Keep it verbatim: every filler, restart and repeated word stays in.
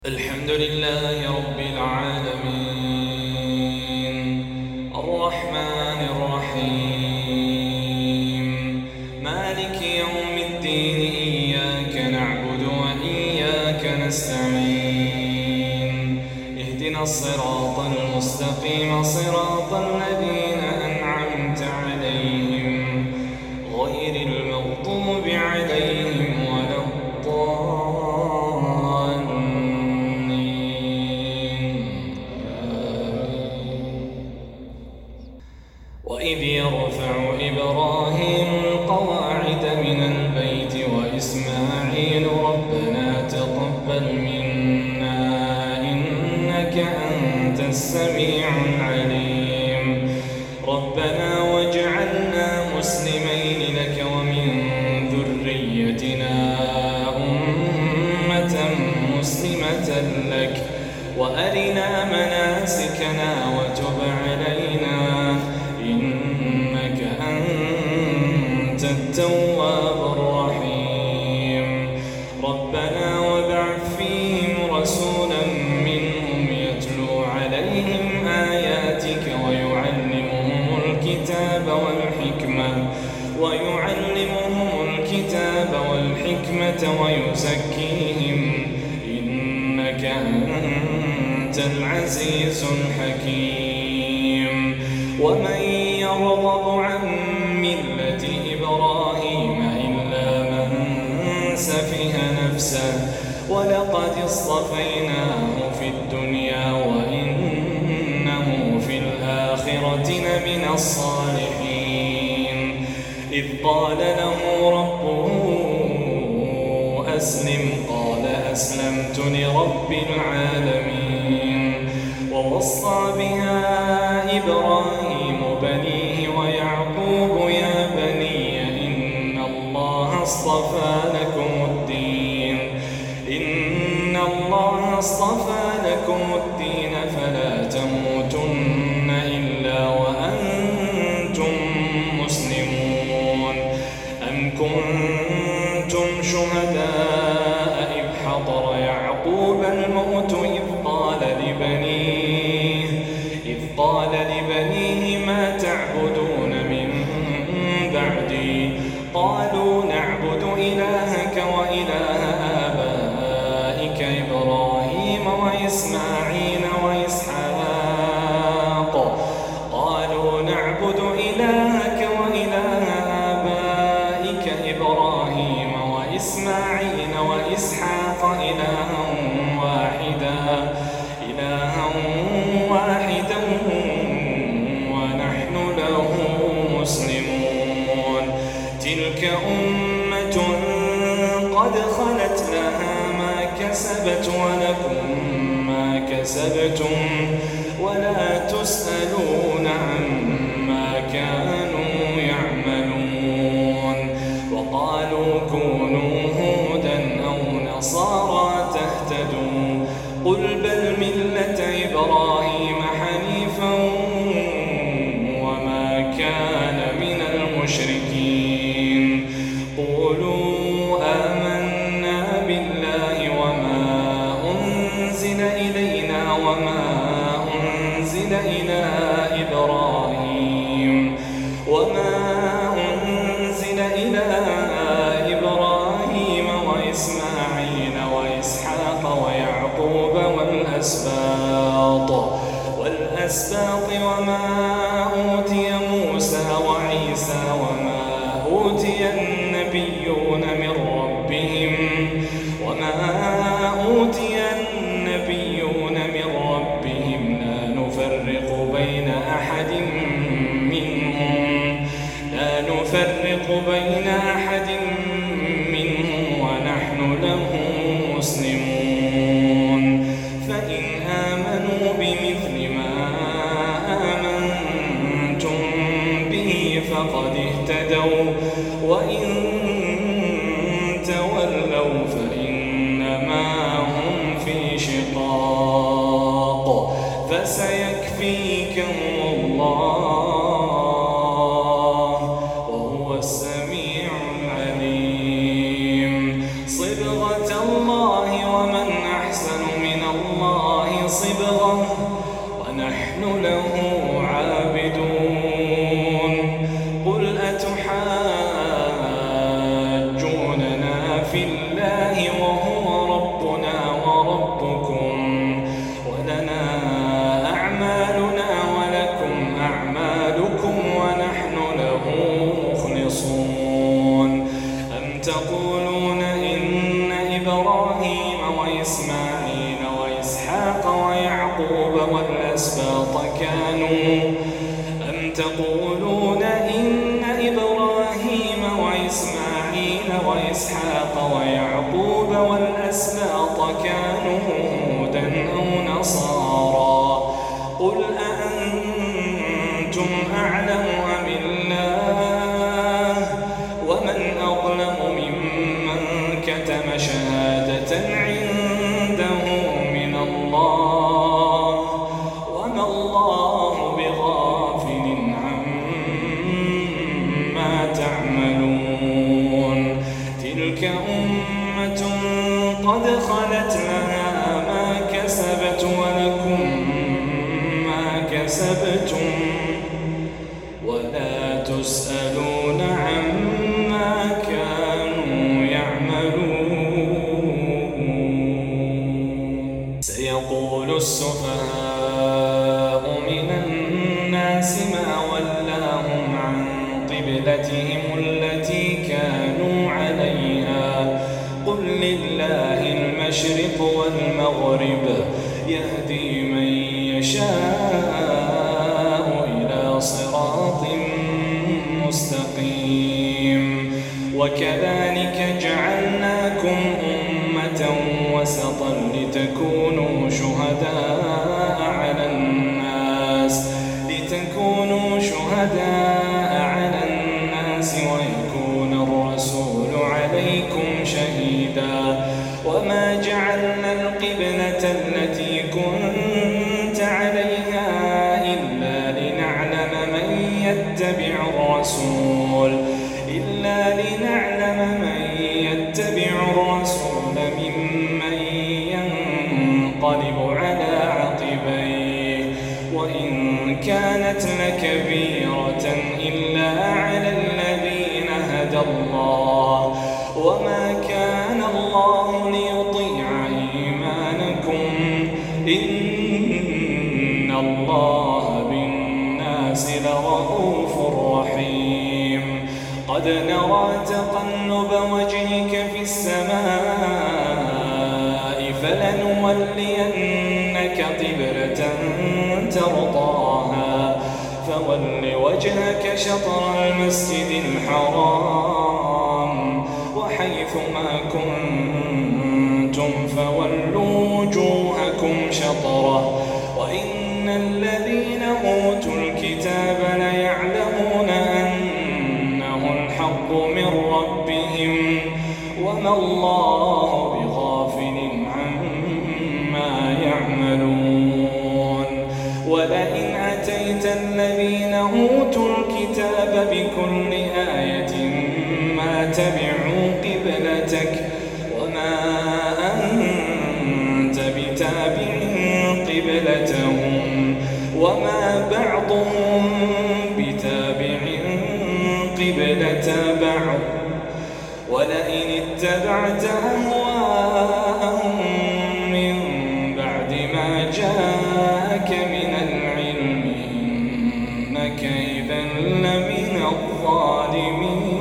الحمد لله رب العالمين الرحمن الرحيم مالك يوم الدين إياك نعبد وإياك نستعين اهدنا الصراط المستقيم صراط الذين أنعمت عليهم غير المغضوب عليهم ولا وإذ يرفع إبراهيم القواعد من البيت وإسماعيل ربنا تقبل منا إنك أنت السميع العليم ربنا واجعلنا مسلمين لك ومن ذريتنا أمة مسلمة لك وأرنا مناسكنا وتب علينا إنك أنت التواب الرحيم ربنا وابعث فيهم رسولا منهم يتلو عليهم آياتك ويعلمهم الكتاب والحكمة ويعلمهم الكتاب والحكمة ويزكيهم إنك أنت العزيز الحكيم ومن يرغب عن ملة إبراهيم إلا من سفه نفسه ولقد اصطفيناه في الدنيا وإنه في الآخرة لمن الصالحين إذ قال له ربه أسلم قال أسلمت لرب العالمين ووصى بها إبراهيم بنيه ويعقوب يا بني إن الله اصطفى لكم الدين إن الله اصطفى لكم الدين فلا تموتن إلا وأنتم مسلمون أم كنتم شهداء إذ حضر يعقوب الموت إذ قال لبنيه إذ قال لبنيه ما تعبدون من بعدي قالوا نعبد إلهك وإله آبائك إبراهيم وإسماعيل وإسحاق قالوا نعبد إلهك وإله آبائك إبراهيم وإسماعيل وإسحاق إلها واحدا إلها واحدا ونحن له مسلمون تلك أمة قد خلت لها ما كسبت ولكم ما كسبتم ولا تسألون عما كانوا يعملون وقالوا كونوا هودا أو نصارى تهتدوا قل بل ملة إبراهيم حنيفا وما كان من المشركين قولوا آمنا بالله وما أنزل إلينا وما أنزل إلى إبراهيم وما أنزل إلى إبراهيم وإسماعيل وإسحاق ويعقوب والأسباط والأسباط وما أوتي موسى وعيسى وما أوتي النبيون من ربهم وما أوتي النبيون من ربهم لا نفرق بين أحد منهم لا نفرق بين أحد منهم ونحن له مسلمون فإن آمنوا بمثل ما آمنتم به فقد اهتدوا وإن تولوا فإنما هم في شقاق فسيكفيكهم الله وهو السميع العليم صبغة الله ومن أحسن من الله صبغة ونحن له عابدون قل أتحاجوننا في الله وهو ربنا وربكم ولنا أعمالنا ولكم أعمالكم ونحن له مخلصون أم تقولون إن إبراهيم وإسماعيل وإسحاق ويعقوب والأسباط كانوا أم تقولون إن إبراهيم وإسماعيل وإسحاق ويعقوب والأسباط كانوا هودا أو نصارى قل أأنتم أعلم أم الله ومن أظلم ممن كتم شهادة عنده من الله وما الله بغافل عما تعملون تلك أمة قد خلت لها ما كسبت ولكم ما كسبتم ولا تسألون عما كانوا يعملون سيقول السفهاء من الناس ما ولاهم عن قبلتهم التي كانوا عليها قل لله المشرق والمغرب يهدي من يشاء إلى صراط مستقيم وكذلك جعلناكم أمة وسطا لتكونوا شهداء على الناس لتكونوا شهداء على الناس ويكون الرسول عليكم شهيدا وما جعلنا القبلة التي كنت عليها إلا لنعلم من يتبع الرسول إلا لنعلم من يتبع الرسول ممن ينقلب على عقبيه وإن كانت لكبيرة إلا على الذين هدى الله وما كان الله ليضيع إيمانكم إن الله بالناس لرءوف رحيم قد نرى تقلب وجهك في السماء فلنولينك قبلة ترضاها فول وجهك شطر المسجد الحرام وحيث ما كنتم فولوا وجوهكم شطره وإن الذين أوتوا الكتاب ليعلمون أنه الحق من ربهم وما الله بغافل عما يعملون ولئن أتيت الذين أوتوا الكتاب بكل آية ما تبعوا قبلتك وما أنت بتابع قبلتهم وما بعضهم بتابع قبلة بعض ولئن اتبعت أهواءهم من بعد ما جاءك من العلم إنك إذا لمن الظالمين